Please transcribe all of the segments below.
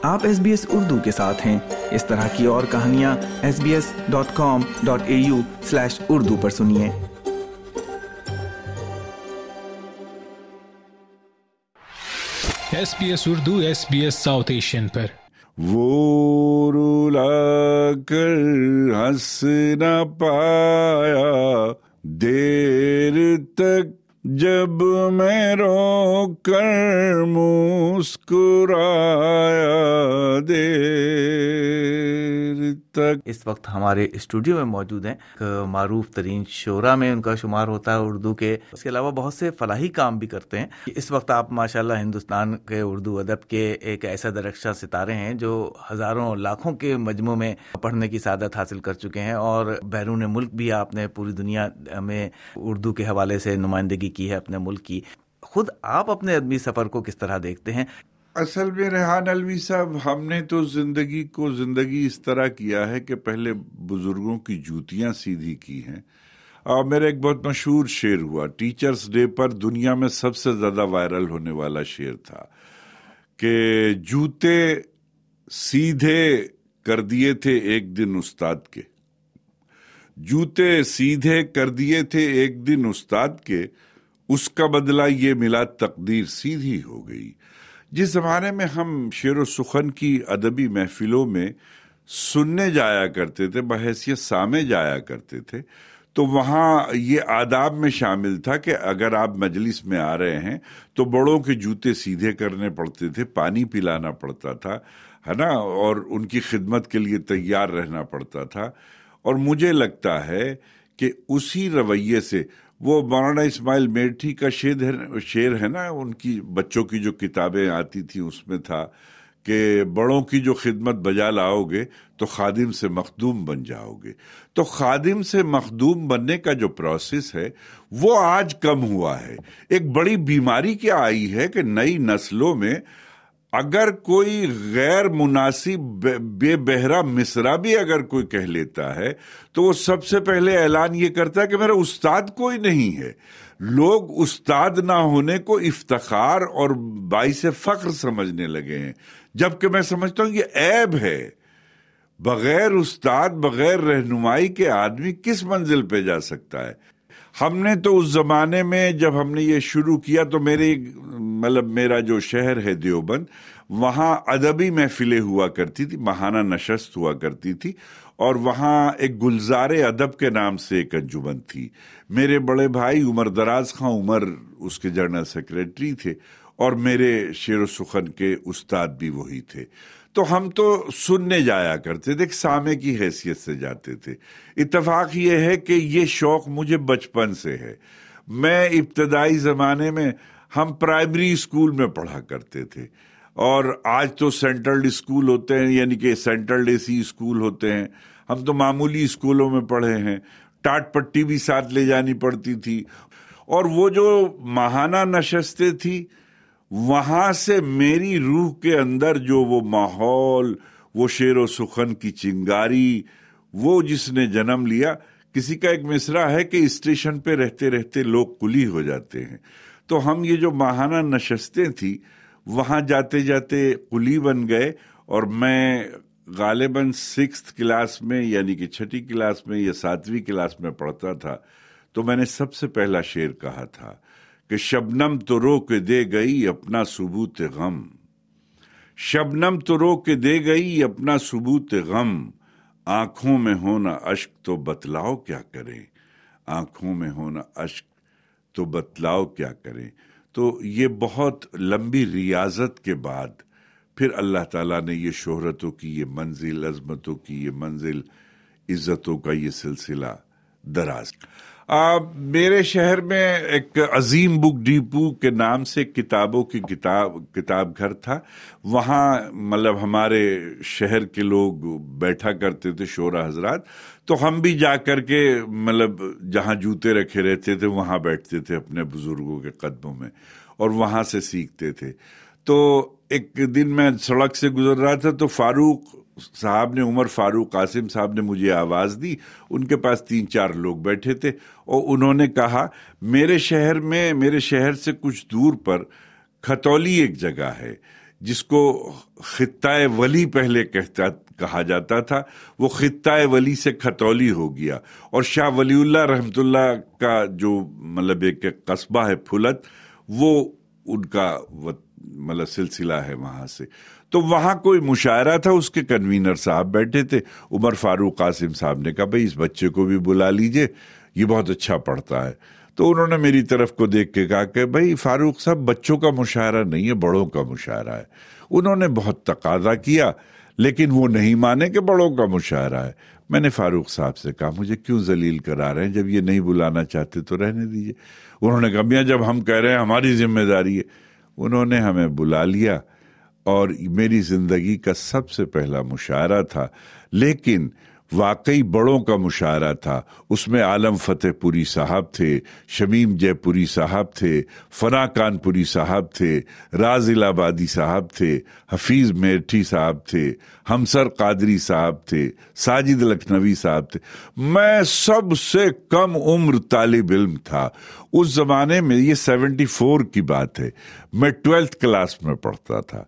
آپ SBS اردو کے ساتھ ہیں۔ اس طرح کی اور کہانیاں sbs.com.au/urdu پر سنیے۔ SBS Urdu SBS South Asian پر وہ رلا کر ہنس نہ پایا دیر تک، جب میں رو کر مسکرایا دیر تک۔ اس وقت ہمارے اسٹوڈیو میں موجود ہیں، معروف ترین شعراء میں ان کا شمار ہوتا ہے اردو کے، اس کے علاوہ بہت سے فلاحی کام بھی کرتے ہیں۔ اس وقت آپ ماشاءاللہ ہندوستان کے اردو ادب کے ایک ایسا درخشاں ستارے ہیں جو ہزاروں لاکھوں کے مجموع میں پڑھنے کی سعادت حاصل کر چکے ہیں، اور بیرون ملک بھی آپ نے پوری دنیا میں اردو کے حوالے سے نمائندگی کی ہے اپنے ملک کی۔ خود آپ اپنے ادبی سفر کو کس طرح دیکھتے ہیں؟ اصل میں ریحان الوی صاحب، ہم نے تو زندگی اس طرح کیا ہے کہ پہلے بزرگوں کی جوتیاں سیدھی کی ہیں، اور میرا ایک بہت مشہور شعر ہوا ٹیچرز ڈے پر، دنیا میں سب سے زیادہ وائرل ہونے والا شعر تھا کہ جوتے سیدھے کر دیے تھے ایک دن استاد کے، جوتے سیدھے کر دیے تھے ایک دن استاد کے، اس کا بدلہ یہ ملا تقدیر سیدھی ہو گئی۔ جس زمانے میں ہم شعر و سخن کی ادبی محفلوں میں سننے جایا کرتے تھے، بحیثیت سامع جایا کرتے تھے، تو وہاں یہ آداب میں شامل تھا کہ اگر آپ مجلس میں آ رہے ہیں تو بڑوں کے جوتے سیدھے کرنے پڑتے تھے، پانی پلانا پڑتا تھا، ہے نا، اور ان کی خدمت کے لیے تیار رہنا پڑتا تھا۔ اور مجھے لگتا ہے کہ اسی رویے سے وہ مولانا اسماعیل میٹھی کا شعر ہے نا، ان کی بچوں کی جو کتابیں آتی تھی اس میں تھا کہ بڑوں کی جو خدمت بجا لاؤ گے تو خادم سے مخدوم بن جاؤ گے۔ تو خادم سے مخدوم بننے کا جو پروسیس ہے وہ آج کم ہوا ہے۔ ایک بڑی بیماری کیا آئی ہے کہ نئی نسلوں میں اگر کوئی غیر مناسب بے بہرا مصرع بھی اگر کوئی کہہ لیتا ہے تو وہ سب سے پہلے اعلان یہ کرتا ہے کہ میرا استاد کوئی نہیں ہے۔ لوگ استاد نہ ہونے کو افتخار اور باعث فخر سمجھنے لگے ہیں، جبکہ میں سمجھتا ہوں یہ عیب ہے۔ بغیر استاد، بغیر رہنمائی کے آدمی کس منزل پہ جا سکتا ہے؟ ہم نے تو اس زمانے میں جب ہم نے یہ شروع کیا تو میرا جو شہر ہے دیوبند، وہاں ادبی محفلیں ہوا کرتی تھی، ماہانہ نشست ہوا کرتی تھی، اور وہاں ایک گلزار ادب کے نام سے ایک انجمن تھی۔ میرے بڑے بھائی عمر دراز خان عمر اس کے جنرل سیکریٹری تھے، اور میرے شعر و سخن کے استاد بھی وہی تھے۔ تو ہم تو سننے جایا کرتے تھے، سامع کی حیثیت سے جاتے تھے۔ اتفاق یہ ہے کہ یہ شوق مجھے بچپن سے ہے۔ میں ابتدائی زمانے میں ہم پرائمری اسکول میں پڑھا کرتے تھے، اور آج تو سینٹرل اسکول ہوتے ہیں، یعنی کہ سینٹرل AC اسکول ہوتے ہیں۔ ہم تو معمولی اسکولوں میں پڑھے ہیں، ٹاٹ پٹی بھی ساتھ لے جانی پڑتی تھی، اور وہ جو ماہانہ نشستیں تھی وہاں سے میری روح کے اندر جو وہ ماحول، وہ شعر و سخن کی چنگاری، وہ جس نے جنم لیا۔ کسی کا ایک مصرع ہے کہ اسٹیشن پہ رہتے رہتے لوگ کلی ہو جاتے ہیں، تو ہم یہ جو ماہانہ نشستیں تھی وہاں جاتے جاتے قلی بن گئے۔ اور میں غالباً 6th کلاس میں، یعنی کہ 6ٹھی کلاس میں یا 7ویں کلاس میں پڑھتا تھا، تو میں نے سب سے پہلا شعر کہا تھا کہ شبنم تو رو کے دے گئی اپنا ثبوت غم، شبنم تو رو کے دے گئی اپنا ثبوت غم، آنکھوں میں ہونا اشک تو بتلاؤ کیا کریں، آنکھوں میں ہونا اشک تو بتلاؤ کیا کریں۔ تو یہ بہت لمبی ریاضت کے بعد پھر اللہ تعالیٰ نے یہ شہرتوں کی یہ منزل، عظمتوں کی یہ منزل، عزتوں کا یہ سلسلہ دراز۔ میرے شہر میں ایک عظیم بک ڈیپو کے نام سے کتابوں کی کتاب گھر تھا، وہاں ہمارے شہر کے لوگ بیٹھا کرتے تھے، شعراء حضرات، تو ہم بھی جا کر کے جہاں جوتے رکھے رہتے تھے وہاں بیٹھتے تھے اپنے بزرگوں کے قدموں میں، اور وہاں سے سیکھتے تھے۔ تو ایک دن میں سڑک سے گزر رہا تھا تو فاروق صاحب نے، عمر فاروق قاسم صاحب نے مجھے آواز دی، ان کے پاس 3-4 لوگ بیٹھے تھے، اور انہوں نے کہا میرے شہر سے کچھ دور پر کھتولی ایک جگہ ہے، جس کو خطۂ ولی پہلے کہا جاتا تھا، وہ خطۂ ولی سے کھتولی ہو گیا، اور شاہ ولی اللہ رحمۃ اللہ کا جو مطلب ایک قصبہ ہے پھلت، وہ ان کا مطلب سلسلہ ہے وہاں سے. تو وہاں کوئی مشاعرہ تھا، اس کے کنوینر صاحب بیٹھے تھے، عمر فاروق قاسم صاحب نے کہا بھئی اس بچے کو بھی بلا لیجئے، یہ بہت اچھا پڑھتا ہے. تو انہوں نے میری طرف کو دیکھ کے کہا کہ بھئی فاروق صاحب بچوں کا مشاعرہ نہیں ہے، بڑوں کا مشاعرہ ہے. انہوں نے بہت تقاضا کیا لیکن وہ نہیں مانے کہ بڑوں کا مشاعرہ ہے. میں نے فاروق صاحب سے کہا مجھے کیوں ذلیل کرا رہے ہیں، جب یہ نہیں بلانا چاہتے تو رہنے دیجئے. انہوں نے کہا میاں جب ہم کہہ رہے ہیں ہماری ذمہ داری ہے. انہوں نے ہمیں بلا لیا اور میری زندگی کا سب سے پہلا مشاعرہ تھا، لیکن واقعی بڑوں کا مشاعرہ تھا. اس میں عالم فتح پوری صاحب تھے، شمیم جے پوری صاحب تھے، فنا کان پوری صاحب تھے، راز الہ آبادی صاحب تھے، حفیظ میرٹھی صاحب تھے، ہمسر قادری صاحب تھے، ساجد لکھنوی صاحب تھے. میں سب سے کم عمر طالب علم تھا اس زمانے میں. یہ 74 کی بات ہے، میں 12th کلاس میں پڑھتا تھا،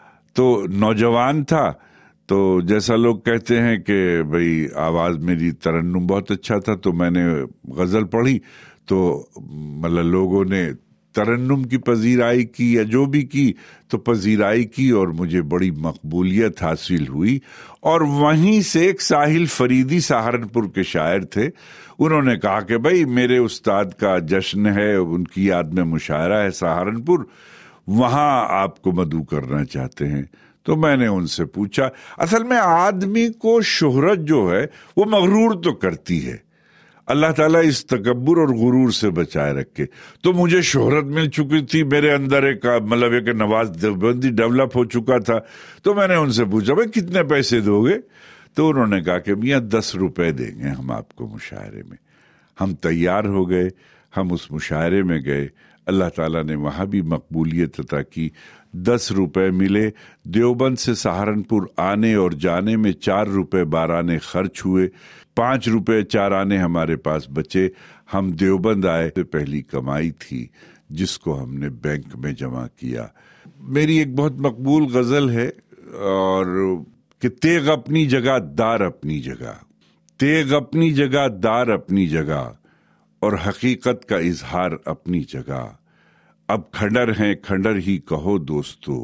تو نوجوان تھا. تو جیسا لوگ کہتے ہیں کہ بھئی آواز میری ترنم بہت اچھا تھا، تو میں نے غزل پڑھی تو مطلب لوگوں نے ترنم کی پذیرائی کی یا جو بھی کی تو پذیرائی کی، اور مجھے بڑی مقبولیت حاصل ہوئی. اور وہیں سے ایک ساحل فریدی سہارنپور کے شاعر تھے، انہوں نے کہا کہ بھئی میرے استاد کا جشن ہے، ان کی یاد میں مشاعرہ ہے سہارنپور، وہاں آپ کو مدعو کرنا چاہتے ہیں. تو میں نے ان سے پوچھا، اصل میں آدمی کو شہرت جو ہے وہ مغرور تو کرتی ہے، اللہ تعالیٰ اس تکبر اور غرور سے بچائے رکھے. تو مجھے شہرت مل چکی تھی، میرے اندر ایک مطلب ایک نواز دیوبندی ڈیولپ ہو چکا تھا. تو میں نے ان سے پوچھا بھائی کتنے پیسے دو گے؟ تو انہوں نے کہا کہ میاں 10 روپے دیں گے ہم آپ کو مشاعرے میں. ہم تیار ہو گئے، ہم اس مشاعرے میں گئے. اللہ تعالیٰ نے وہاں بھی مقبولیت عطا کی. 10 روپے ملے. دیوبند سے سہارنپور آنے اور جانے میں 4 روپے 12 آنے خرچ ہوئے. 5 روپے 4 آنے ہمارے پاس بچے. ہم دیوبند آئے تو پہلی کمائی تھی جس کو ہم نے بینک میں جمع کیا. میری ایک بہت مقبول غزل ہے اور کہ تیغ اپنی جگہ دار اپنی جگہ، تیغ اپنی جگہ دار اپنی جگہ، اور حقیقت کا اظہار اپنی جگہ. اب کھنڈر ہیں کھنڈر ہی کہو دوستو،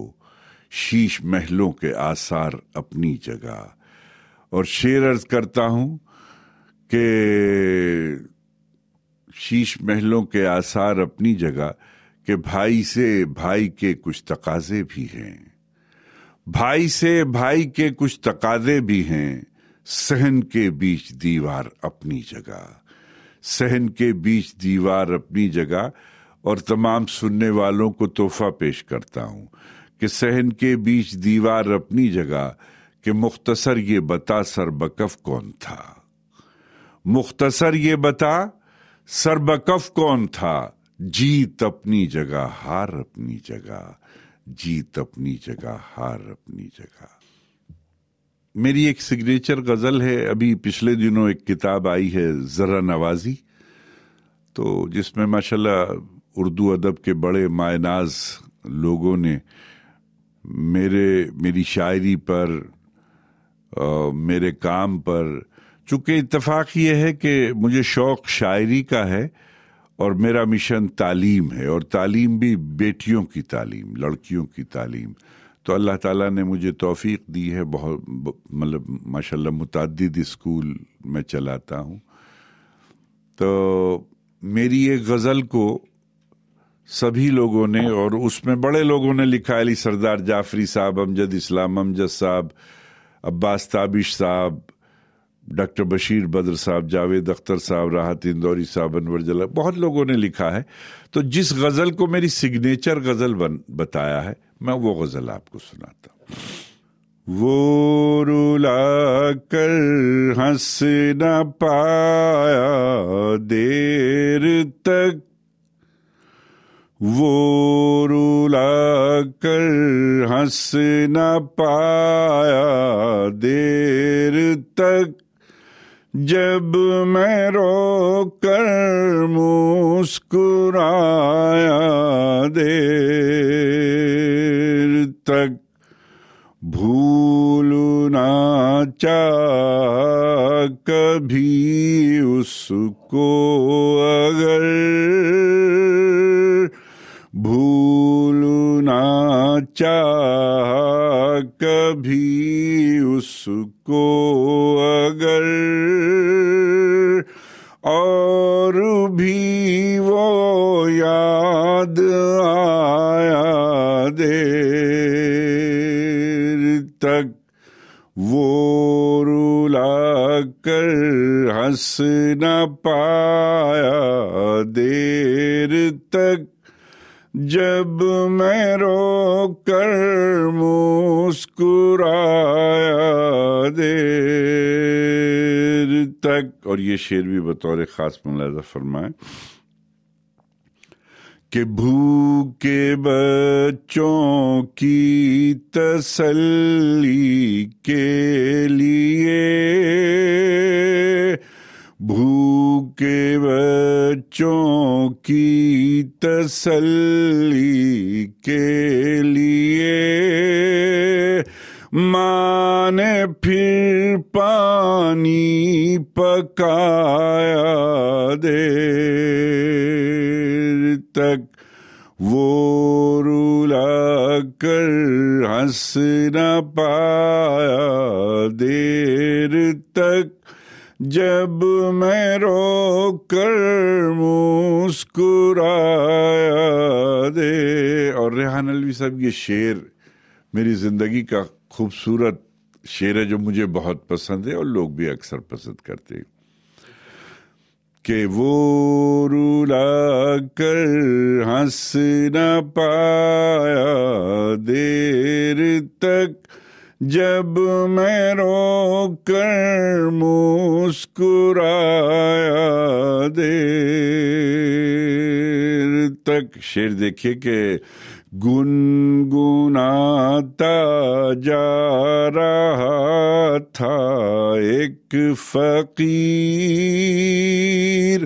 شیش محلوں کے آثار اپنی جگہ. اور شعر عرض کرتا ہوں کہ شیش محلوں کے آثار اپنی جگہ، کہ بھائی سے بھائی کے کچھ تقاضے بھی ہیں، بھائی سے بھائی کے کچھ تقاضے بھی ہیں. صحن کے بیچ دیوار اپنی جگہ، صحن کے بیچ دیوار اپنی جگہ. اور تمام سننے والوں کو تحفہ پیش کرتا ہوں کہ صحن کے بیچ دیوار اپنی جگہ، کہ مختصر یہ بتا سربکف کون تھا، مختصر یہ بتا سربکف کون تھا. جیت اپنی جگہ ہار اپنی جگہ، جیت اپنی جگہ ہار اپنی جگہ. میری ایک سگنیچر غزل ہے، ابھی پچھلے دنوں ایک کتاب آئی ہے ذرا نوازی، تو جس میں ماشاءاللہ اردو ادب کے بڑے مائے ناز لوگوں نے میری شاعری پر، میرے کام پر، چونکہ اتفاق یہ ہے کہ مجھے شوق شاعری کا ہے اور میرا مشن تعلیم ہے، اور تعلیم بھی بیٹیوں کی تعلیم، لڑکیوں کی تعلیم. تو اللہ تعالیٰ نے مجھے توفیق دی ہے، بہت مطلب ماشاءاللہ متعدد اسکول میں چلاتا ہوں. تو میری ایک غزل کو سبھی لوگوں نے، اور اس میں بڑے لوگوں نے لکھا، علی سردار جعفری صاحب، امجد اسلام امجد صاحب، عباس تابش صاحب، ڈاکٹر بشیر بدر صاحب، جاوید اختر صاحب، راحت اندوری صاحب، انور جلال، بہت لوگوں نے لکھا ہے. تو جس غزل کو میری سگنیچر غزل بتایا ہے، میں وہ غزل آپ کو سناتا ہوں. وہ رلا کر ہنس نہ پایا دیر تک، وہ رلا کر ہنس نہ پایا دیر تک، جب میں رو کر مسکرایا دیر تک بھولنا چاہا کبھی اس کو اگر، بھولنا چاہا کبھی اس کو اگر، اور بھی وہ یاد آیا دیر تک، وہ رلا کر ہنس نہ پایا دیر تک، جب میں رو کر مسکرایا دیر تک. اور یہ شعر بھی بطور خاص ملاحظہ فرمائیں کہ بھوکے بچوں کی تسلی کے لیے، بھوکے بچوں کی تسلی کے لیے، ماں نے پھر پانی پکایا دیر تک، وہ رلا کر ہنس نہ پایا دیر تک، جب میں رو کر مسکرایا دے. اور ریحان علوی صاحب یہ شعر میری زندگی کا خوبصورت شعر ہے جو مجھے بہت پسند ہے اور لوگ بھی اکثر پسند کرتے ہیں کہ وہ رلا کر ہنس نہ پایا دیر تک، جب میں رو کر مسکرایا دیر تک. شعر دیکھیے کہ گنگناتا جا رہا تھا ایک فقیر،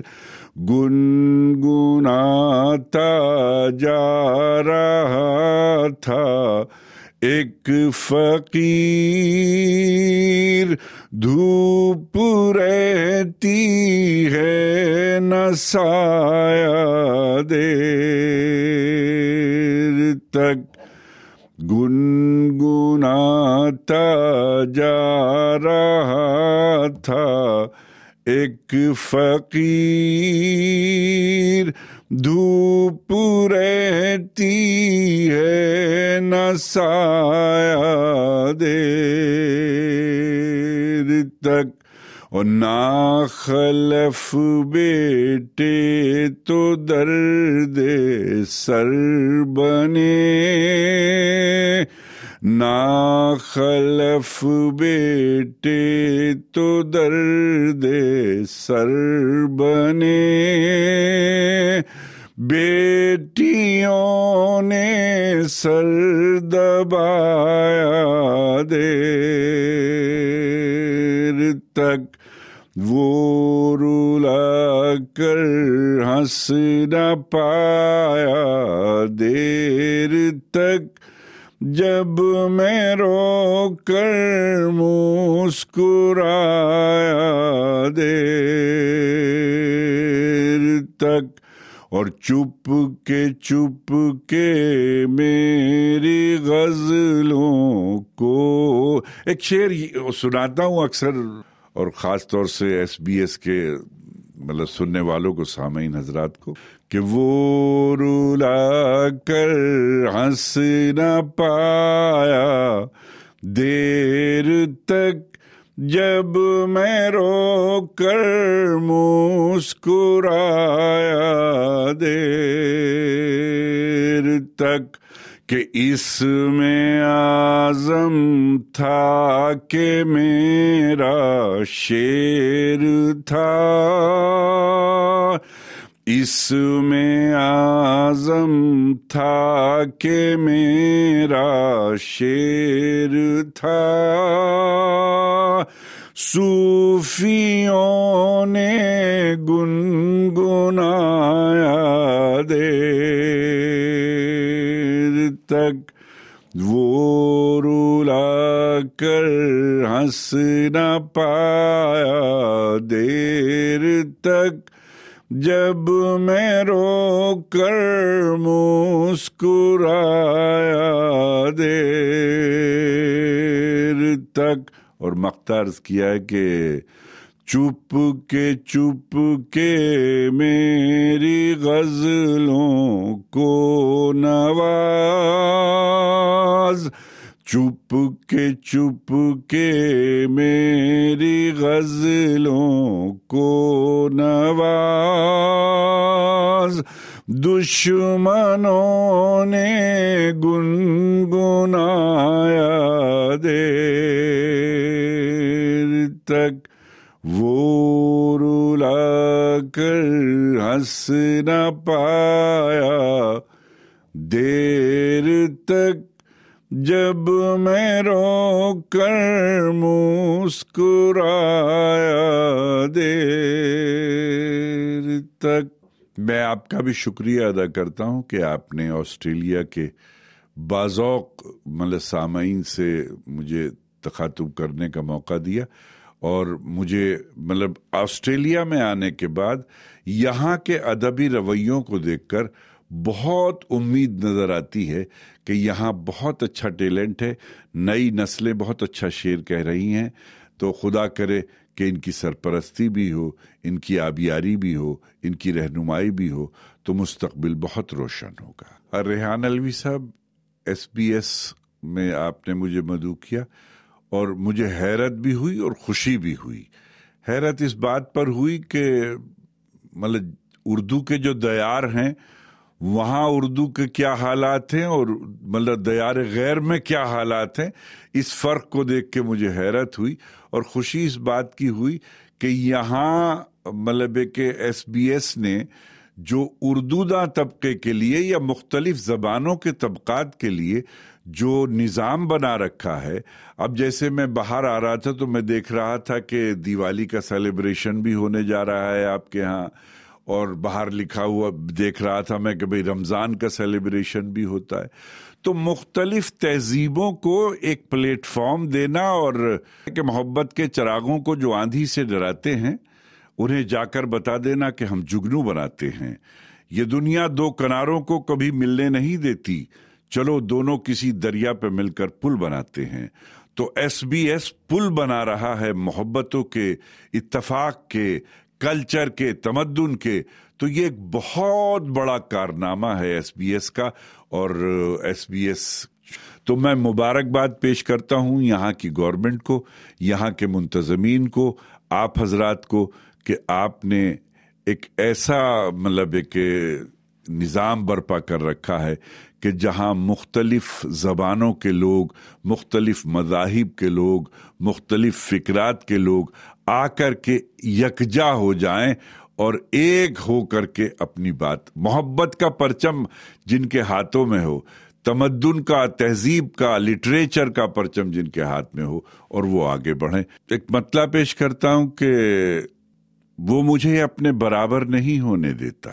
گنگناتا جا رہا تھا ایک فقیر، دھوپ رہتی ہے نہ سایہ دیر تک، گنگناتا جا رہا تھا ایک فقیر، دھوپ رہتی ہے نہ سایہ دیر تک. اور ناخلف بیٹے تو درد سر بنے، ناخلف بیٹے تو درد سر بنے، بیٹیوں نے سر دبایا دیر تک، وہ رلا کر ہنس نہ پایا دیر تک، جب میں رو کر مسکرایا دیر تک. اور چپ کے میری غزلوں کو، ایک شعر سناتا ہوں اکثر اور خاص طور سے ایس بی ایس کے مطلب سننے والوں کو، سامعین حضرات کو، کہ وہ رلا کر ہنس نہ پایا دیر تک، جب میں رو کر مسکرایا دیر تک، کہ اس میں عزم تھا کہ میرا شعر تھا، اس میں عزم تھا کہ میرا شعر تھا، صوفیوں نے گنگنایا دیر تک، وہ رلا کر ہنس نہ پایا دیر تک، جب میں رو کر مسکرایا دیر تک. اور مقطع عرض کیا ہے کہ چپ کے میری غزلوں کو نواز، چپ کے میری غزلوں کو نواز، دشمنوں نے گنگنایا دیر تک، وہ رلا کر ہنس نہ پایا دیر تک، جب میں رو کر مسکرایا دیر تک. میں آپ کا بھی شکریہ ادا کرتا ہوں کہ آپ نے آسٹریلیا کے باذوق سامعین سے مجھے تخاطب کرنے کا موقع دیا، اور مجھے آسٹریلیا میں آنے کے بعد یہاں کے ادبی رویوں کو دیکھ کر بہت امید نظر آتی ہے کہ یہاں بہت اچھا ٹیلنٹ ہے، نئی نسلیں بہت اچھا شعر کہہ رہی ہیں. تو خدا کرے کہ ان کی سرپرستی بھی ہو، ان کی آبیاری بھی ہو، ان کی رہنمائی بھی ہو، تو مستقبل بہت روشن ہوگا. ریحان علوی صاحب، SBS میں آپ نے مجھے مدعو کیا، اور مجھے حیرت بھی ہوئی اور خوشی بھی ہوئی. حیرت اس بات پر ہوئی کہ اردو کے جو دیار ہیں وہاں اردو کے کیا حالات ہیں اور دیار غیر میں کیا حالات ہیں، اس فرق کو دیکھ کے مجھے حیرت ہوئی. اور خوشی اس بات کی ہوئی کہ یہاں کہ SBS نے جو اردو داں طبقے کے لیے یا مختلف زبانوں کے طبقات کے لیے جو نظام بنا رکھا ہے. اب جیسے میں باہر آ رہا تھا تو میں دیکھ رہا تھا کہ دیوالی کا سیلیبریشن بھی ہونے جا رہا ہے آپ کے ہاں، اور باہر لکھا ہوا دیکھ رہا تھا میں کہ رمضان کا سیلیبریشن بھی ہوتا ہے. تو مختلف تہذیبوں کو ایک پلیٹ فارم دینا، اور کہ محبت کے چراغوں کو جو آندھی سے ڈراتے ہیں انہیں جا کر بتا دینا کہ ہم جگنو بناتے ہیں. یہ دنیا دو کناروں کو کبھی ملنے نہیں دیتی، چلو دونوں کسی دریا پہ مل کر پل بناتے ہیں. تو SBS پل بنا رہا ہے محبتوں کے، اتفاق کے، کلچر کے، تمدن کے. تو یہ ایک بہت بڑا کارنامہ ہے SBS کا. اور SBS تو میں مبارکباد پیش کرتا ہوں یہاں کی گورنمنٹ کو، یہاں کے منتظمین کو، آپ حضرات کو، کہ آپ نے ایک ایسا ایک نظام برپا کر رکھا ہے کہ جہاں مختلف زبانوں کے لوگ، مختلف مذاہب کے لوگ، مختلف فکرات کے لوگ آ کر کے یکجا ہو جائیں اور ایک ہو کر کے اپنی بات، محبت کا پرچم جن کے ہاتھوں میں ہو، تمدن کا، تہذیب کا، لٹریچر کا پرچم جن کے ہاتھ میں ہو، اور وہ آگے بڑھیں. ایک مطلب پیش کرتا ہوں کہ وہ مجھے اپنے برابر نہیں ہونے دیتا،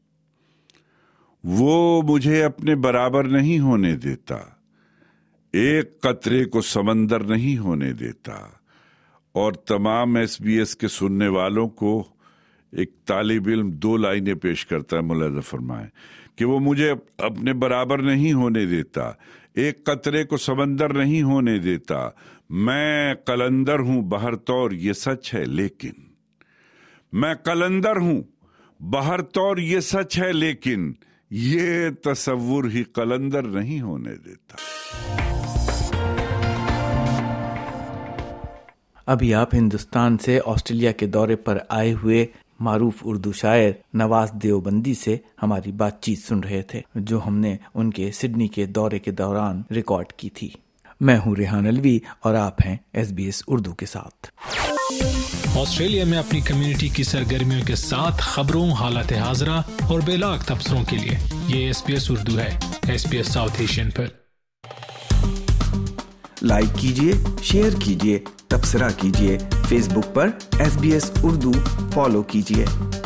وہ مجھے اپنے برابر نہیں ہونے دیتا، ایک قطرے کو سمندر نہیں ہونے دیتا. اور تمام SBS کے سننے والوں کو ایک طالب علم 2 لائنیں پیش کرتا ہے، ملاحظہ فرمائیں کہ وہ مجھے اپنے برابر نہیں ہونے دیتا، ایک قطرے کو سمندر نہیں ہونے دیتا، میں قلندر ہوں بہر طور یہ سچ ہے لیکن، میں قلندر ہوں بہر طور یہ سچ ہے لیکن، یہ تصور ہی قلندر نہیں ہونے دیتا. ابھی آپ ہندوستان سے آسٹریلیا کے دورے پر آئے ہوئے معروف اردو شاعر نواز دیوبندی سے ہماری بات چیت سن رہے تھے، جو ہم نے ان کے سڈنی کے دورے کے دوران ریکارڈ کی تھی. میں ہوں ریحان علوی اور آپ ہیں SBS اردو کے ساتھ. آسٹریلیا میں اپنی کمیونٹی کی سرگرمیوں کے ساتھ خبروں، حالات حاضرہ اور بیلاگ تبصروں کے لیے یہ SBS اردو ہے، SBS ساؤتھ ایشین پر. لائک کیجیے، شیئر کیجیے، تبصرہ کیجیے. فیس بک پر SBS اردو فالو کیجیے.